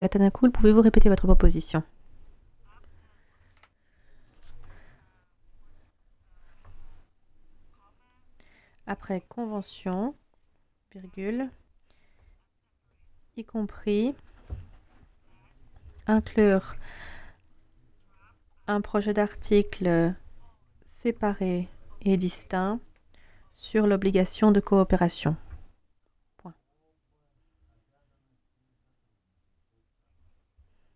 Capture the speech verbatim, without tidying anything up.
Atanakoul, pouvez-vous répéter votre proposition? Après convention, virgule, y compris inclure un projet d'article séparé et distinct sur l'obligation de coopération.